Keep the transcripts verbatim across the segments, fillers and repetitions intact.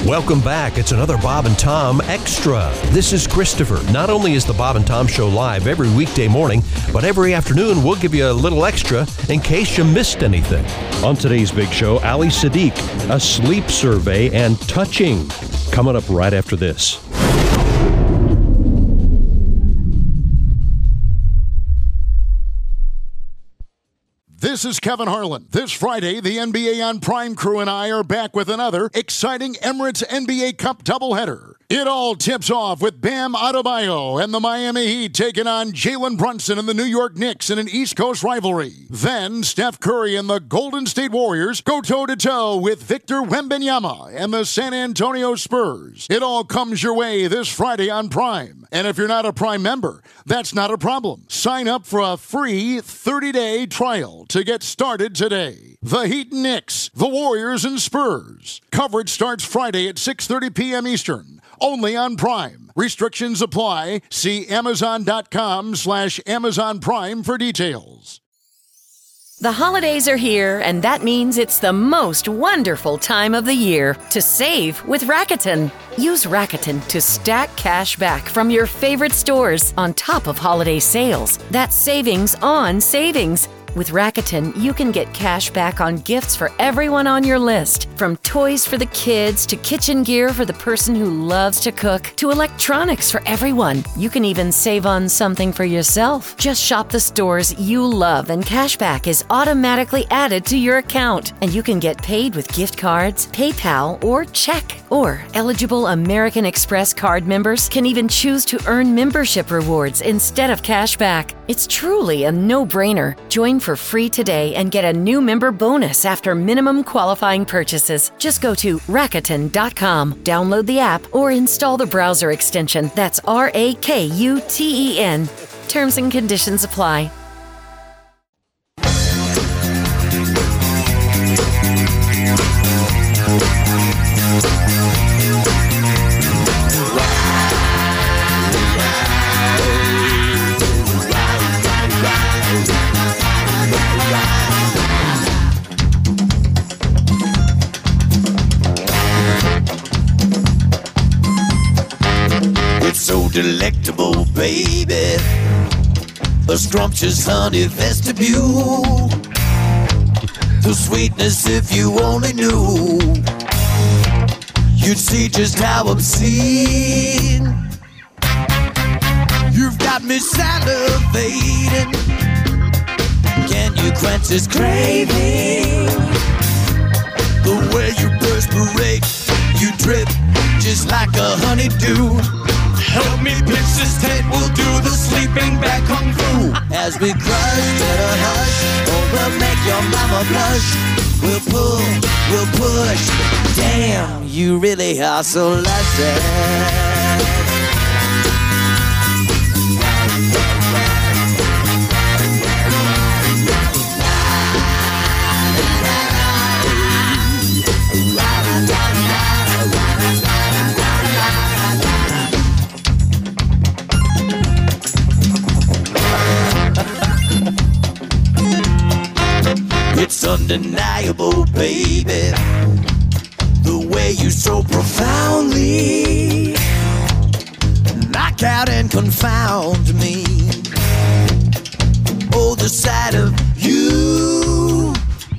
Welcome back. It's another Bob and Tom Extra. This is Christopher. Not only is the Bob and Tom Show live every weekday morning, but every afternoon we'll give you a little extra in case you missed anything. On today's big show, Ali Sadiq, a sleep survey, and touching. Coming up right after this. This is Kevin Harlan. This Friday, the N B A on Prime crew and I are back with another exciting Emirates N B A Cup doubleheader. It all tips off with Bam Adebayo and the Miami Heat taking on Jalen Brunson and the New York Knicks in an East Coast rivalry. Then Steph Curry and the Golden State Warriors go toe-to-toe with Victor Wembanyama and the San Antonio Spurs. It all comes your way this Friday on Prime. And if you're not a Prime member, that's not a problem. Sign up for a free thirty-day trial to get started today. The Heat and Knicks, the Warriors and Spurs. Coverage starts Friday at six thirty p.m. Eastern. Only on Prime. Restrictions apply. See Amazon.com slash Amazon Prime for details. The holidays are here, and that means it's the most wonderful time of the year to save with Rakuten. Use Rakuten to stack cash back from your favorite stores on top of holiday sales. That's savings on savings. With Rakuten, you can get cash back on gifts for everyone on your list. From toys for the kids, to kitchen gear for the person who loves to cook, to electronics for everyone. You can even save on something for yourself. Just shop the stores you love and cash back is automatically added to your account. And you can get paid with gift cards, PayPal, or check. Or eligible American Express card members can even choose to earn membership rewards instead of cash back. It's truly a no-brainer. Join for free today and get a new member bonus after minimum qualifying purchases. Just go to Rakuten dot com, download the app, or install the browser extension. That's R A K U T E N. Terms and conditions apply. So delectable, baby, a scrumptious honey vestibule, the sweetness if you only knew, you'd see just how obscene. You've got me salivating, can you quench this craving? The way you perspirate, you drip just like a honeydew. Help me pitch this tent, we'll do the sleeping bag kung fu. As we crush, better hush, or we'll make your mama blush. We'll pull, we'll push, damn, you really are so luscious. It's undeniable, baby, the way you so profoundly knock out and confound me. Oh, the sight of you.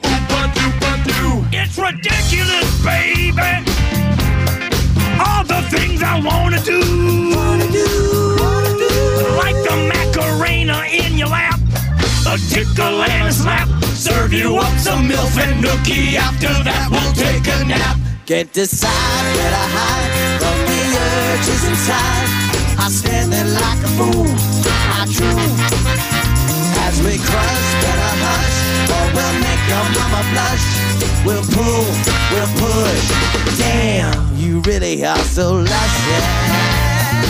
It's ridiculous, baby. All the things I wanna do, wanna do, wanna do. Like the Macarena in your lap, a tickle and a slap. Serve you up some milk and nookie. After that, we'll take a nap. Can't decide where to hide from the urges inside. I stand there like a fool, I drool. As we crush, better hush, or we'll make your mama blush. We'll pull, we'll push. Damn, you really are so luscious.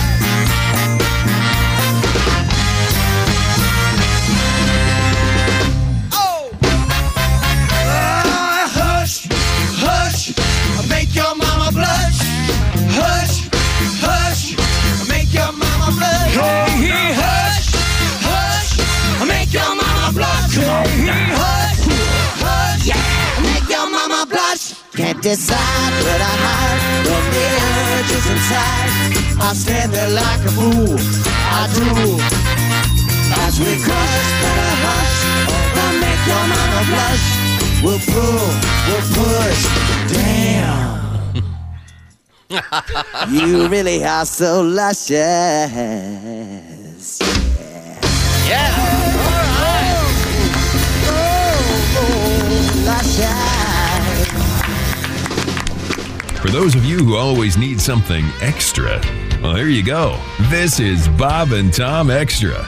Make your mama blush. Hush, hush, make your mama blush. Hey, hush, hush, make your mama blush. Hey, hush, hush, make your mama blush. Can't can't decide where to hide when the urge is inside. I stand there like a fool, I do. As we crush, better hush, or make your mama blush. We'll pull, we'll push, damn. You really are so luscious. Yeah. Yeah. All right. Oh, oh, luscious. For those of you who always need something extra, well, here you go. This is Bob and Tom Extra.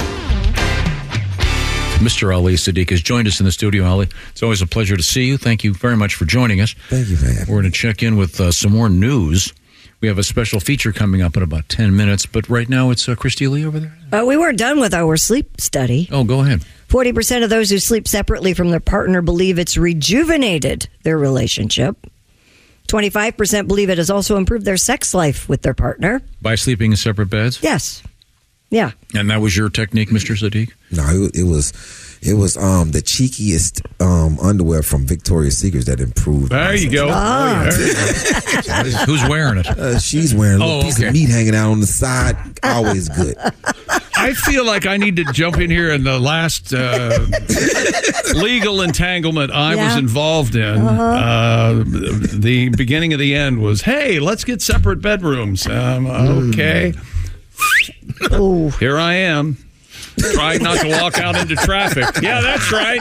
Mister Ali Siddiq has joined us in the studio. Ali, it's always a pleasure to see you. Thank you very much for joining us. Thank you, man. We're going to check in with uh, some more news. We have a special feature coming up in about ten minutes, but right now it's uh, Christy Lee over there. Uh, we weren't done with our sleep study. Oh, go ahead. forty percent of those who sleep separately from their partner believe it's rejuvenated their relationship. twenty-five percent believe it has also improved their sex life with their partner. By sleeping in separate beds? Yes. Yeah. And that was your technique, Mister Siddiq? No, it, it was it was um, the cheekiest um, underwear from Victoria's Secret that improved. There you go. Ah. Oh, there you go. Who's wearing it? Uh, she's wearing a little Oh, piece okay. of meat hanging out on the side. Always good. I feel like I need to jump in here in the last uh, legal entanglement I Yeah. was involved in. Uh-huh. Uh, the beginning of the end was, hey, let's get separate bedrooms. Um, okay. Oh. Here I am. Trying not to walk out into traffic. Yeah, that's right.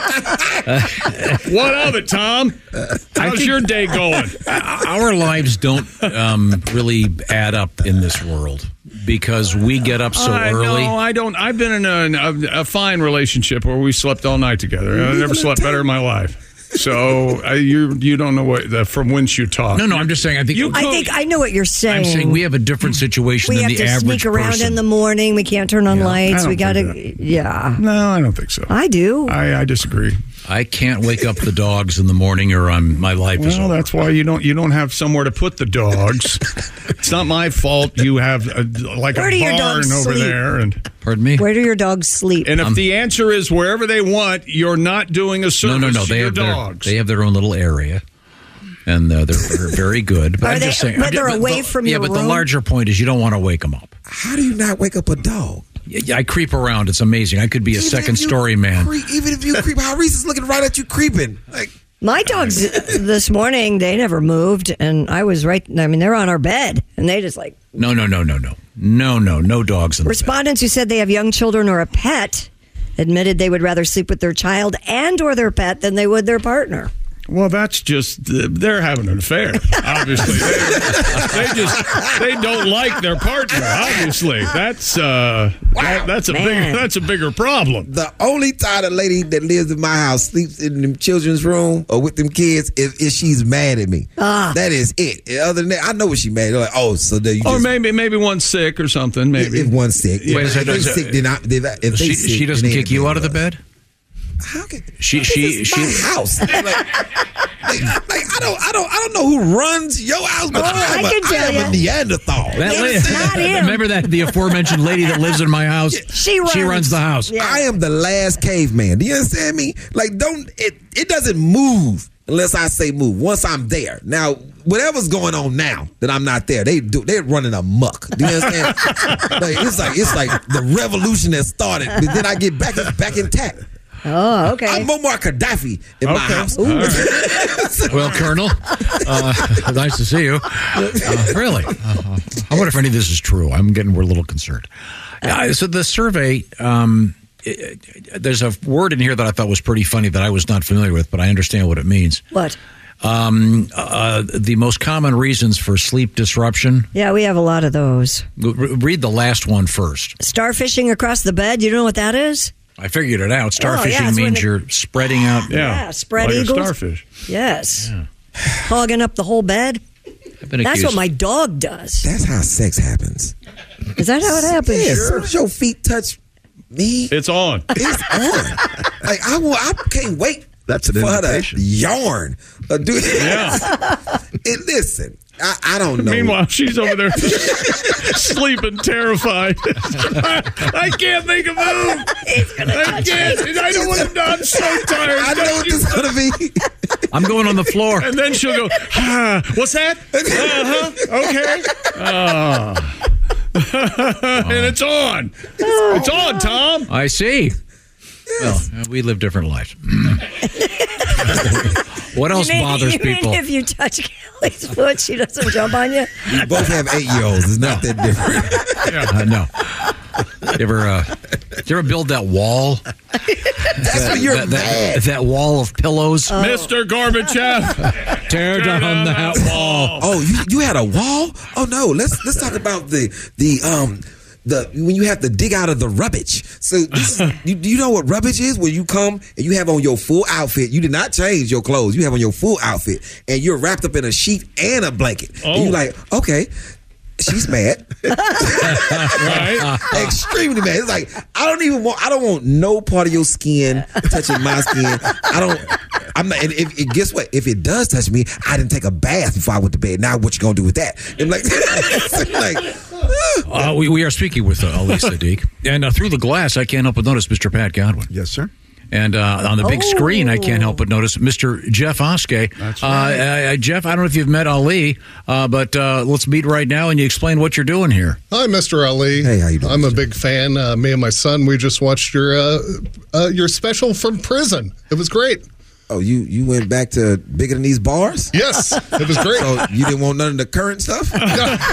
What of it, Tom? How's your day going? Our lives don't um, really add up in this world because we get up so I, early. No, I don't. I've been in a, a, a fine relationship where we slept all night together. I never slept better in my life. So uh, you you don't know what the, from whence you talk. No, no, I'm just saying. I think You I think I know what you're saying. I'm saying we have a different situation we than have the to average sneak around person. in the morning. We can't turn on Yeah, I lights. don't We got to, think yeah. No, I don't think so. I do. I, I disagree. I can't wake up the dogs in the morning, or I'm my life is Well, over. that's why you don't you don't have somewhere to put the dogs. It's not my fault. You have a, like Where a do your barn dogs over sleep? there, and Pardon me. Where do your dogs sleep? and if the answer is wherever they want, you're not doing a No, service no, no. to They your have their dogs. they have their own little area, and uh, they're, they're very good. But Are I'm they- just saying, but they're the- away the- from yeah, your but the room? larger point is you don't want to wake them up. How do you not wake up a dog? Yeah, I creep around. It's amazing. I could be a Even second if you story man. Creep, even if you creep, how Reese is looking right at you creeping. Like, My dogs this morning, they never moved, and I was right. I mean, they're on our bed, and they just like No, no, no, no, no, no, no, no dogs in the bed. respondents who said they have young children or a pet admitted they would rather sleep with their child and or their pet than they would their partner. Well, that's just they're having an affair. Obviously, they, they just they don't like their partner. Obviously, that's uh, that, that's a Man. big that's a bigger problem. the only time a lady that lives in my house sleeps in the children's room or with them kids is if she's mad at me. Ah. That is it. Other than that, I know what she mad. They're like, oh, so then you Or just maybe maybe one's sick or something. Maybe if one's sick. Wait a if second, they so- sick, then I, then I, if they She, sick, she doesn't then they kick you out of the us. bed. How can She this she is she. my house? like, like, like, I don't I don't I don't know who runs your house, but Oh, I, am I a, can tell I am ya. a Neanderthal. That It's lady- not him. Remember that the aforementioned lady that lives in my house? She runs. She runs the house. Yeah. I am the last caveman. Do you understand me? Like, don't it? It doesn't move unless I say move. Once I'm there, now whatever's going on now that I'm not there, they do. They're running amok. Do you understand? like, it's like it's like the revolution that started, but then I get back it's back intact. Oh, okay. I'm Muammar Gaddafi in my Okay. house. All right. Well, Colonel, uh, nice to see you. Uh, really? Uh, I wonder if any of this is true. I'm getting we're a little concerned. Uh, so the survey, um, it, it, there's a word in here that I thought was pretty funny that I was not familiar with, but I understand what it means. What? Um, uh, the most common reasons for sleep disruption. Yeah, we have a lot of those. Re- read the last one first. Starfishing across the bed. You don't know what that is? I figured it out. Oh, yeah, Starfishing it's when means the- you're spreading out. Yeah, Yeah, spread like eagles. a starfish. Yes. Hogging up the whole bed. I've been That's accused- what my dog does. That's how sex happens. Is that how it happens? Yeah, as soon as your feet touch me, It's on. it's on. Like I will, I can't wait. That's an for her to invitation. yarn. Uh, dude, Yeah. it, listen, I, I don't know. Meanwhile, she's over there sleeping, terrified. I can't make a move. I can't. I don't want to. I'm so tired. I know what this is going to be. I'm going on the floor. And then she'll go, ah, what's that? Uh-huh. Okay. Oh. And it's on. It's on, Tom. I see. Yes. Well, we live different lives. What else you mean, bothers you people? Mean if you touch Kelly's foot, she doesn't jump on you? You both have eight-year-olds. It's not that different. Yeah. Uh, no. You ever, uh, you ever build that wall? That's that, what you're that, mad. that, that wall of pillows? Oh. Mister Gorbachev, tear down, down that, that wall. Oh, you you had a wall? Oh no, let's let's talk about the the um the when you have to dig out of the rubbish. So this is, you, do you know what rubbish is? When you come and you have on your full outfit, you did not change your clothes. You have on your full outfit, and you're wrapped up in a sheet and a blanket. Oh. And you're like, okay. She's mad. Right? Extremely mad. It's like, I don't even want, I don't want no part of your skin touching my skin. I don't, I'm not, and if, if, guess what? If it does touch me, I didn't take a bath before I went to bed. Now what you gonna do with that? I'm like, like uh, we, we are speaking with uh, Ali Sadiq. And uh, through the glass, I can't help but notice Mister Pat Godwin. Yes, sir. And uh, on the big oh. screen, I can't help but notice Mister Jeff Oskey. That's right. Uh, uh, Jeff, I don't know if you've met Ali, uh, but uh, let's meet right now and you explain what you're doing here. Hi, Mister Ali. Hey, how you doing? I'm Mister a big fan. Uh, me and my son, we just watched your uh, uh, your special from prison. It was great. Oh, you, you went back to bigger than these bars? Yes, it was great. So you didn't want none of the current stuff? No.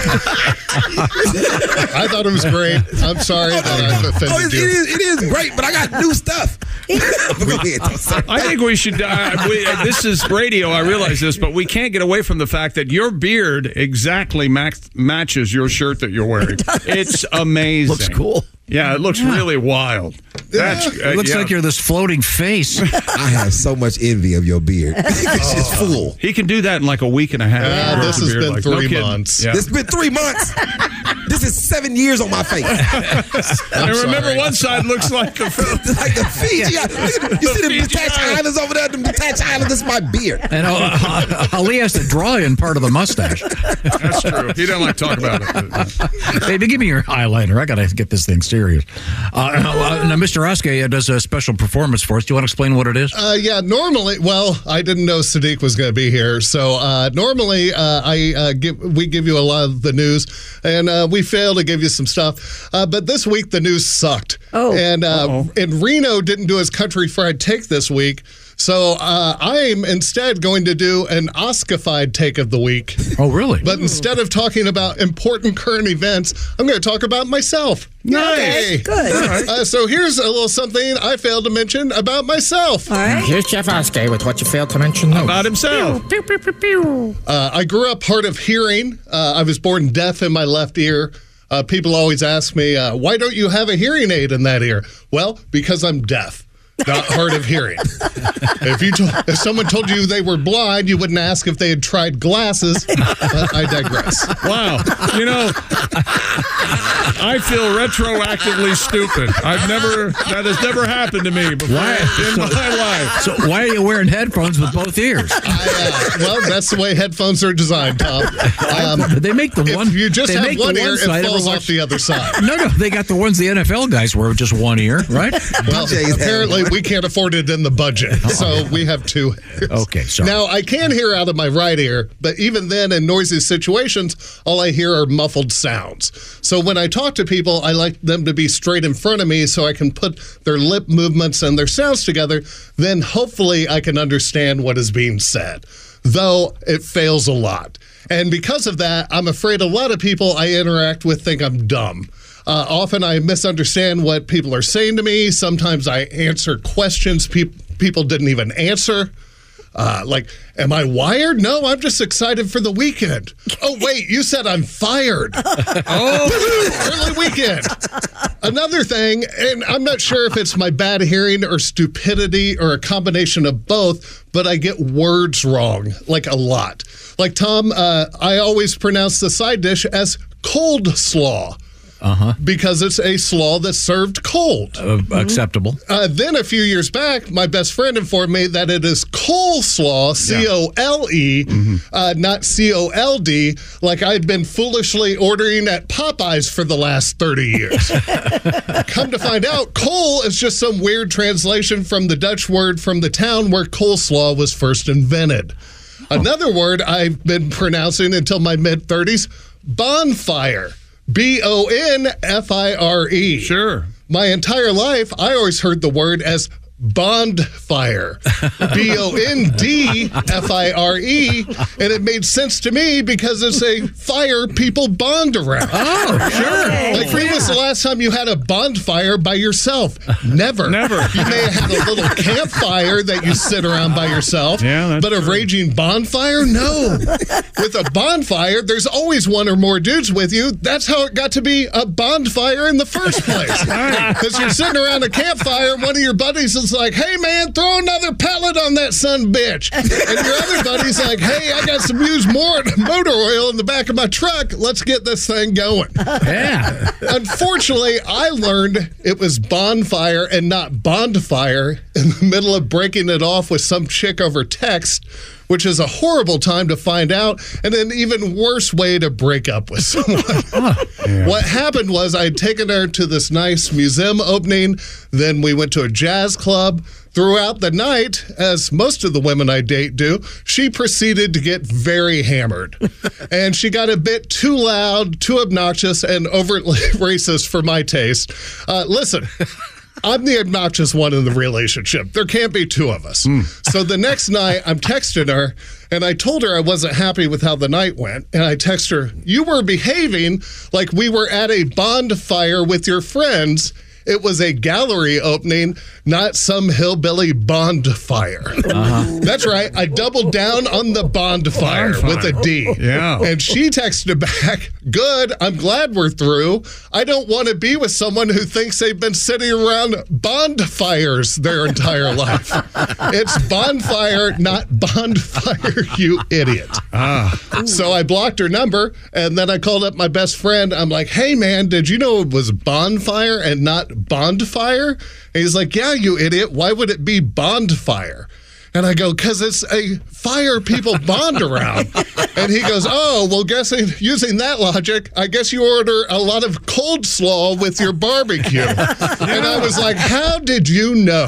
I thought it was great. I'm sorry that I offended oh, it, you. It is, it is great, but I got new stuff. Go ahead. I think we should. Uh, we, uh, this is radio. I realize this, but we can't get away from the fact that your beard exactly max, matches your shirt that you're wearing. It it's amazing. Looks cool. Yeah, it looks yeah. really wild. That's, uh, it looks yeah. like you're this floating face. I have so much envy of your beard. It's just full. He can do that in like a week and a half. Yeah, this has been like, three no months. Yeah. This has been three months. This is seven years on my face. And remember, sorry. one side looks like a like the Fiji. Island. You see the detached islands over there? The detached islands. This is my beard. And uh, uh, Ali has to draw in part of the mustache. That's true. He doesn't like to talk about it. Hey, give me your eyeliner. I got to get this thing serious. Uh, uh, now, Mister Oskey does a special performance for us. Do you want to explain what it is? Uh, yeah, normally, well, I didn't know Sadiq was going to be here. So uh, normally, uh, I uh, give we give you a lot of the news, and uh, we fail to give you some stuff. Uh, but this week, the news sucked. Oh. And, uh, and Reno didn't do his Country Fried Take this week. So uh, I'm instead going to do an Oskified take of the week. Oh, really? But instead of talking about important current events, I'm going to talk about myself. Nice. Yay. Good. Uh, so here's a little something I failed to mention about myself. All right. Here's Jeff Oskey with what you failed to mention. No. About himself. Pew, pew, pew, pew. Uh, I grew up hard of hearing. Uh, I was born deaf in my left ear. Uh, people always ask me, uh, why don't you have a hearing aid in that ear? Well, because I'm deaf. Not hard of hearing. If you to- if someone told you they were blind, you wouldn't ask if they had tried glasses. But I digress. Wow. You know, I feel retroactively stupid. I've never, that has never happened to me before Why? in So- my life. So why are you wearing headphones with both ears? I, uh, well, that's the way headphones are designed, Tom. Um, they make the if one. you just they have make one the ear, side it falls ever off the other side. No, no, they got the ones the N F L guys wear with just one ear, right? Well, apparently we can't afford it in the budget, so we have two ears. Okay, sorry. Now, I can hear out of my right ear, but even then, in noisy situations, all I hear are muffled sounds. So when I talk to people, I like them to be straight in front of me so I can put their lip movements and their sounds together. Then hopefully I can understand what is being said, though it fails a lot. And because of that, I'm afraid a lot of people I interact with think I'm dumb. Uh, often I misunderstand what people are saying to me. Sometimes I answer questions pe- people didn't even answer. Uh, like, am I wired? No, I'm just excited for the weekend. Oh, wait, you said I'm fired. Oh, early weekend. Another thing, and I'm not sure if it's my bad hearing or stupidity or a combination of both, but I get words wrong, like a lot. Like, Tom, uh, I always pronounce the side dish as cold slaw. Uh-huh. because it's a slaw that's served cold. Uh, acceptable. Uh, then a few years back, my best friend informed me that it is coleslaw, C O L E, Mm-hmm. uh, not C O L D, like I'd been foolishly ordering at Popeyes for the last thirty years. Come to find out, cole is just some weird translation from the Dutch word from the town where coleslaw was first invented. Another word I've been pronouncing until my mid-thirties, bonfire. B O N F I R E. Sure. My entire life, I always heard the word as bondfire. B O N D F I R E. And it made sense to me because it's a fire people bond around. Oh, sure. Like, when was the last time you had a bonfire by yourself? Never. Never. You may have had a little campfire that you sit around by yourself. Yeah, that's but a true. raging bonfire? No. With a bonfire, there's always one or more dudes with you. That's how it got to be a bonfire in the first place. Because you're sitting around a campfire and one of your buddies is like, hey, man, throw another pellet on that son bitch. And your other buddy's like, hey, I got some used motor oil in the back of my truck. Let's get this thing going. Yeah. Unfortunately, I learned it was bonfire and not bondfire in the middle of breaking it off with some chick over text, which is a horrible time to find out, and an even worse way to break up with someone. Yeah. What happened was I had taken her to this nice museum opening, then we went to a jazz club. Throughout the night, as most of the women I date do, she proceeded to get very hammered. And she got a bit too loud, too obnoxious, and overtly racist for my taste. Uh, listen. I'm the obnoxious one in the relationship. There can't be two of us. Mm. So the next night, I'm texting her, and I told her I wasn't happy with how the night went. And I text her, you were behaving like we were at a bonfire with your friends. It was a gallery opening, not some hillbilly bonfire. Uh-huh. That's right. I doubled down on the bonfire, bonfire. with a D. Yeah. And she texted back, good, I'm glad we're through. I don't want to be with someone who thinks they've been sitting around bonfires their entire life. It's bonfire, not bonfire, you idiot. Ah. So I blocked her number, and then I called up my best friend. I'm like, hey, man, did you know it was bonfire and not bondfire? And he's like, yeah, you idiot. Why would it be bondfire? And I go, because it's a fire people bond around. And he goes, oh, well, guessing using that logic, I guess you order a lot of cold slaw with your barbecue. And I was like, how did you know?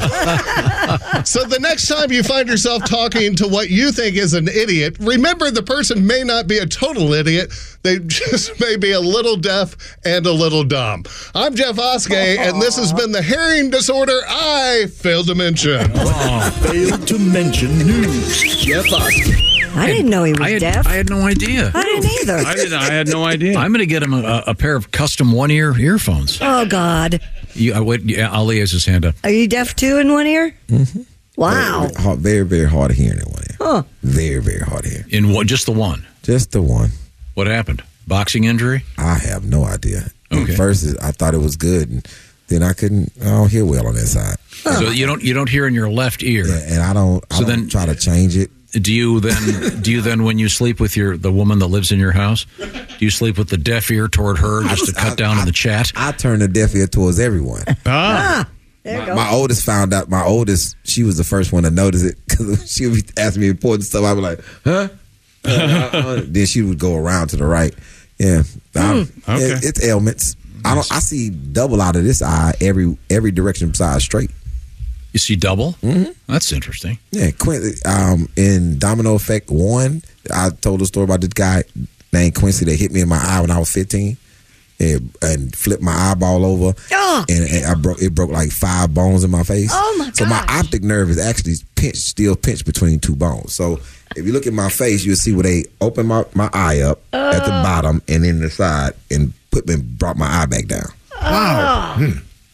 So the next time you find yourself talking to what you think is an idiot, remember the person may not be a total idiot. They just may be a little deaf and a little dumb. I'm Jeff Oskey, and this has been the hearing disorder I failed to mention. Oh, failed to mention news. Jeff Oskey. I didn't know he was I had, deaf. I had no idea. I didn't either. I didn't. I had no idea. I'm going to get him a, a pair of custom one-ear earphones. Oh, God. You, I wait, yeah, Ali has his hand up. Are you deaf, too, in one ear? Mm-hmm. Wow. Very, hard, very, very hard of hearing in one ear. Huh. Very, very hard of hearing. In one, just the one? Just the one. What happened? Boxing injury? I have no idea. Okay. At first, I thought it was good, and then I couldn't. I don't hear well on that side. So you don't you don't hear in your left ear. Yeah, and I don't. I So don't then- try to change it. Do you then do you then when you sleep with your the woman that lives in your house, do you sleep with the deaf ear toward her just to cut I- down I- on the chat? I turn the deaf ear towards everyone. Ah. There you My, go. my oldest found out. My oldest, she was the first one to notice it because she would be asking me important stuff. I'd be like, "Huh?" Uh, uh, uh. Then she would go around to the right. Yeah, I'm- okay. it- it's ailments. I don't. I see double out of this eye every every direction besides straight. You see double? Mm-hmm. That's interesting. Yeah, Quincy, um, in Domino Effect one, I told a story about this guy named Quincy that hit me in my eye when I was fifteen and, and flipped my eyeball over. Oh. And, and I broke it broke like five bones in my face. Oh, my So my gosh. optic nerve is actually pinched, still pinched between two bones. So if you look at my face, you'll see where they open my, my eye up at the bottom and then the side and put me brought my eye back down. Wow. Hmm.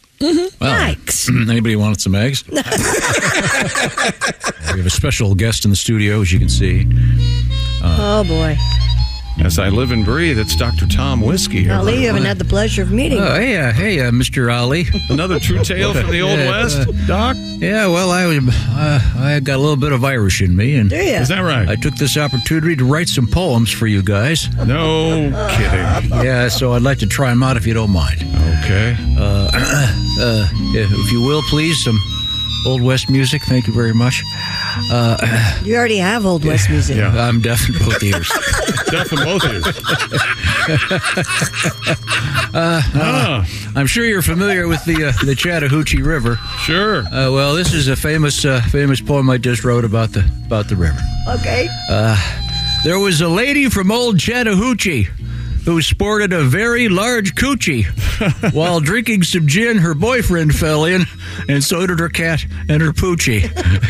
Well, Yikes. anybody wanted some eggs? We have a special guest in the studio, as you can see. Oh, boy. As I live and breathe, it's Doctor Tom Whiskey. Ali, you haven't had the pleasure of meeting. Oh, hey, uh, hey, uh, Mister Ali. Another true tale from the Old Yeah, West, uh, Doc? Yeah, well, I uh, I got a little bit of Irish in me, and Do ya? Is that right? I took this opportunity to write some poems for you guys. No kidding. Yeah, so I'd like to try them out if you don't mind. Okay. Uh, uh, if you will, please, some Old West music. Thank you very much. Uh, You already have Old West music. Yeah. I'm deaf in both ears. Deaf in both ears. Uh, Ah. I'm sure you're familiar with the uh, the Chattahoochee River. Sure. Uh, well, this is a famous uh, famous poem I just wrote about the about the river. Okay. Uh, there was a lady from old Chattahoochee who sported a very large coochie. While drinking some gin, her boyfriend fell in, and so did her cat and her poochie.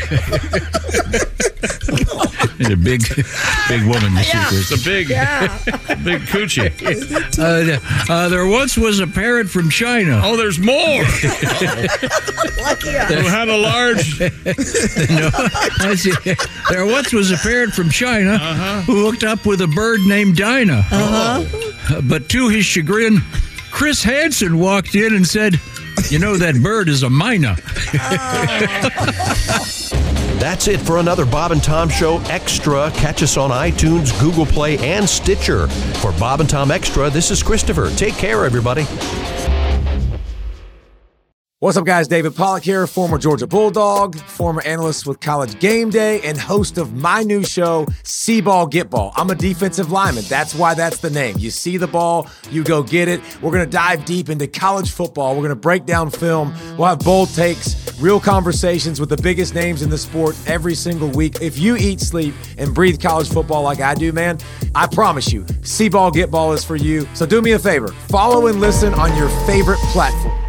And a big, big woman. This Yeah. is- It's a big, big coochie. Uh, uh, there once was a parrot from China. Oh, there's more. Lucky us. Who had a large... No, I see. There once was a parrot from China Uh-huh. who hooked up with a bird named Dinah. Uh-huh. But to his chagrin, Chris Hansen walked in and said, "You know, that bird is a mina." That's it for another Bob and Tom Show Extra. Catch us on iTunes, Google Play, and Stitcher. For Bob and Tom Extra, this is Christopher. Take care, everybody. What's up, guys? David Pollack here, former Georgia Bulldog, former analyst with College Game Day, and host of my new show, See Ball, Get Ball. I'm a defensive lineman. That's why that's the name. You see the ball, you go get it. We're going to dive deep into college football. We're going to break down film. We'll have bold takes, real conversations with the biggest names in the sport every single week. If you eat, sleep, and breathe college football like I do, man, I promise you, See Ball, Get Ball is for you. So do me a favor, follow and listen on your favorite platform.